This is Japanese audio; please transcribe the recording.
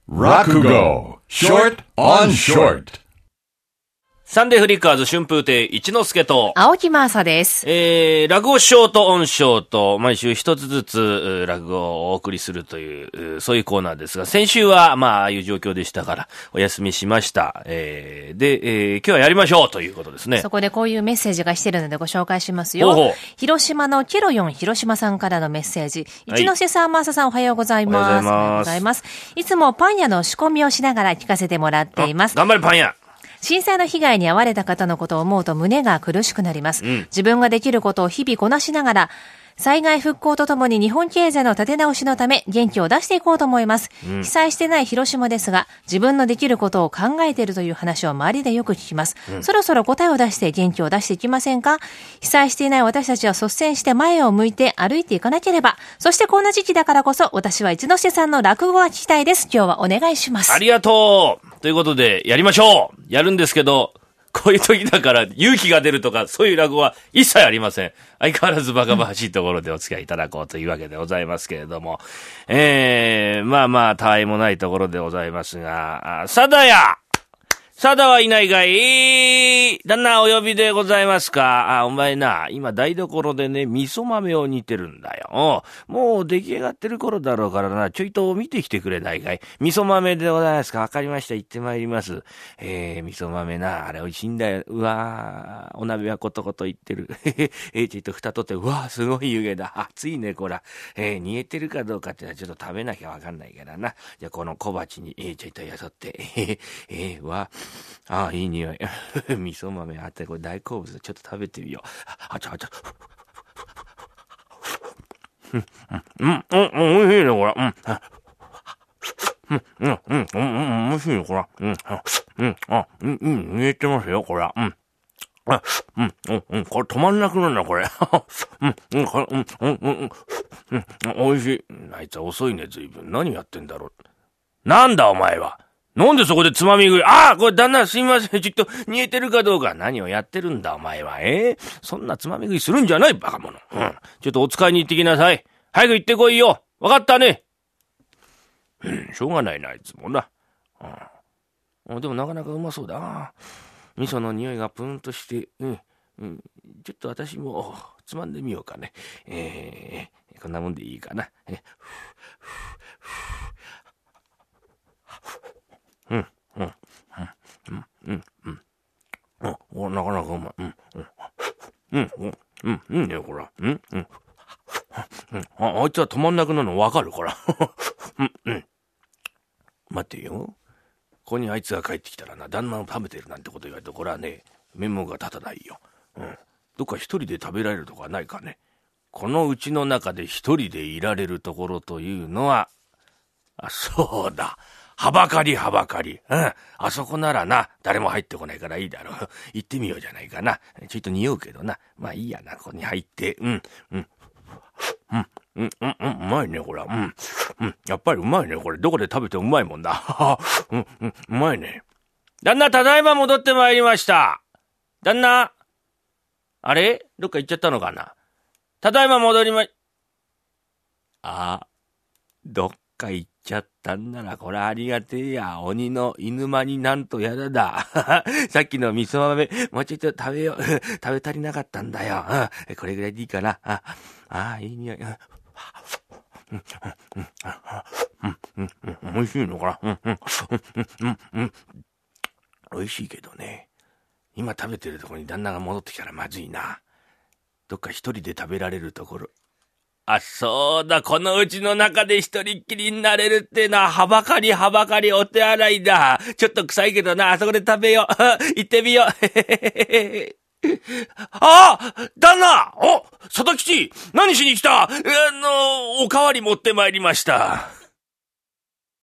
落語 Short on Short。 サンデーフリッカーズ春風亭一之輔と青木真麻です。 落語ショートオンショート、毎週一つずつ落語をお送りするという、そういうコーナーですが、先週はああいう状況でしたからお休みしました。で、今日はやりましょうということですね。 そこでこういうメッセージが来てるのでご紹介しますよ。 ほうほう。 広島のケロヨン広島さんからのメッセージ。一之輔さん、真麻さんおはようございます。 おはようございます。 いつもパン屋の仕込みをしながら聞かせてもらっています。 頑張れパン屋。 震災の被害に遭われた方のことを思うと胸が苦しくなります。自分ができることを日々こなしながら、災害復興とともに日本経済の立て直しのため元気を出していこうと思います。被災してない広島ですが、自分のできることを考えているという話を周りでよく聞きます。そろそろ答えを出して元気を出していきませんか？被災していない私たちは率先して前を向いて歩いていかなければ。そしてこんな時期だからこそ私は一之輔さんの落語が聞きたいです。今日はお願いします。 ありがとうということでやりましょう。やるんですけど、こういう時だから勇気が出るとかそういう落語は一切ありません。相変わらずバカバカしいところでお付き合いいただこうというわけでございますけれども。たわいもないところでございますが、サダはいないかい？旦那お呼びでございますか？お前な、今台所でね、味噌豆を煮てるんだよ。もう出来上がってる頃だろうからな、ちょいと見てきてくれないかい？味噌豆でございますか？わかりました。行ってまいります。味噌豆な、あれ美味しいんだよ。うわー、お鍋はコトコトいってる。ちょいと蓋取って、うわー、すごい湯気だ。熱いね、こら。煮えてるかどうかってのはちょっと食べなきゃわかんないからな。じゃあこの小鉢に、ちょいとよそって、いい匂い。味噌豆あって、これ大好物。ちょっと食べてみよう。あちゃ。美味しいね、これ。美味しいね、これ。煮えてますよ、これ。これ止まんなくなるな、これ。美味しい。あいつは遅いね、随分。何やってんだろう。なんだ、お前は。なんでそこでつまみ食い？これ旦那すみません。ちょっと煮えてるかどうか。何をやってるんだお前は。そんなつまみ食いするんじゃないバカ者。ちょっとお使いに行ってきなさい。早く行ってこいよ。わかったね。しょうがないな、あいつもな。でもなかなかうまそうだ。味噌の匂いがプーンとして、ちょっと私もつまんでみようかね。こんなもんでいいかな。なかなかうまい。いいね、こら。あいつは止まんなくなるのわかる、こら。待ってよ。ここにあいつが帰ってきたらな、旦那を食べてるなんてこと言われると、これはね、面目が立たないよ。どっか一人で食べられるとかないかね。このうちの中で一人でいられるところというのは、そうだ。はばかり。あそこならな、誰も入ってこないからいいだろう。行ってみようじゃないかな。ちょいと匂うけどな。まあいいやな、ここに入って。うまいね、これ。やっぱりうまいね、これ。どこで食べてもうまいもんだ。うまいね。旦那、ただいま戻ってまいりました。旦那、あれ？どっか行っちゃったのかな？ただいま戻りどっか行っちゃったんなら、これありがてえや。鬼の犬間になんとやだ。さっきの味噌豆、もうちょっと食べよう。食べ足りなかったんだよ。これぐらいでいいかな。いい匂い。美味しいのかな。美味しいけどね。今食べてるところに旦那が戻ってきたらまずいな。どっか一人で食べられるところ。そうだ、このうちの中で一人っきりになれるってな、はばかりお手洗いだ。ちょっと臭いけどな、あそこで食べよう。行ってみよう。旦那！佐々吉！何しに来た？おかわり持ってまいりました。